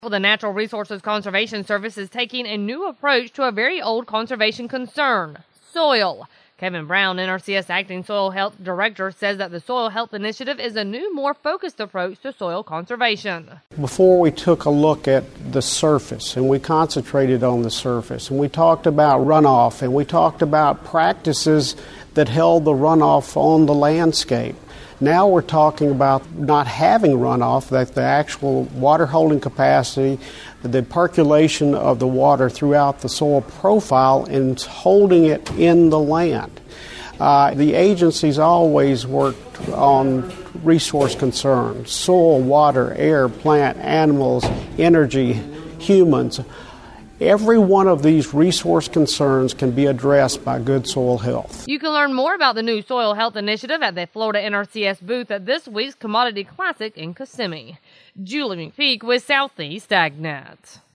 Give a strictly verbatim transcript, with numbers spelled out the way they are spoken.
The Natural Resources Conservation Service is taking a new approach to a very old conservation concern, soil. Kevin Brown, N R C S Acting Soil Health Director, says that the Soil Health Initiative is a new, more focused approach to soil conservation. Before we took a look at the surface, and we concentrated on the surface, and we talked about runoff, and we talked about practices that held the runoff on the landscape. Now we're talking about not having runoff, that the actual water holding capacity, the percolation of the water throughout the soil profile and holding it in the land. Uh, the agency's always worked on resource concerns: soil, water, air, plant, animals, energy, humans. Every one of these resource concerns can be addressed by good soil health. You can learn more about the new Soil Health Initiative at the Florida N R C S booth at this week's Commodity Classic in Kissimmee. Julie McPeak with Southeast AgNet.